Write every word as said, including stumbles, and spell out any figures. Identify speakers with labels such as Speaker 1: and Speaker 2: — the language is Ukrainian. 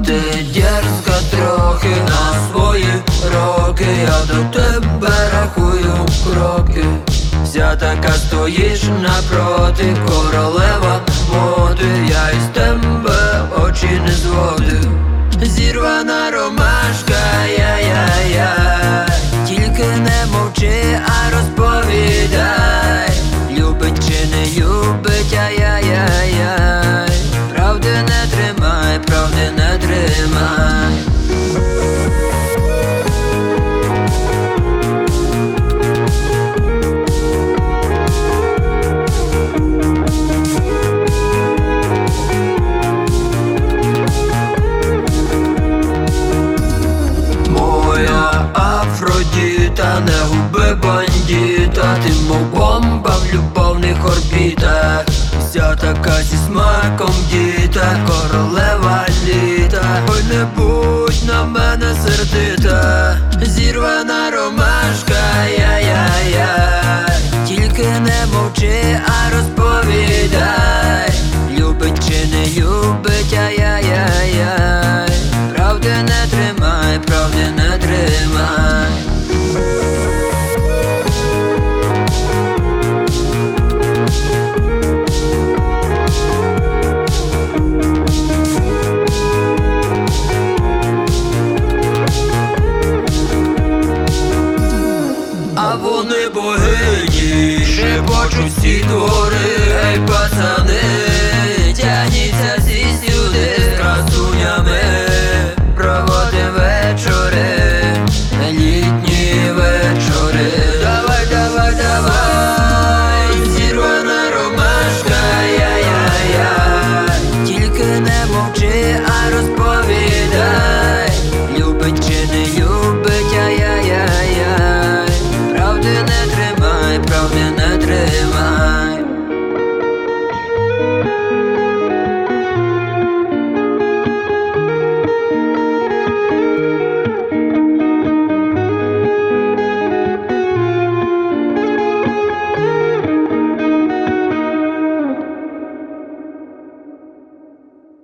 Speaker 1: ти дерзка трохи на свої роки, я до тебе рахую кроки. Вся така стоїш напроти, королева моди, я із тебе очі не зводив. Зірвана ромашка, я-я-я, тільки не мовчи, а розповідай. Любить чи не любить, ай-яй-яй-яй. Правди не тримай, правди не тримай. Афродіта, не губи бандіта, ти мов бомба в любовних орбітах. Вся така зі смаком діта, королева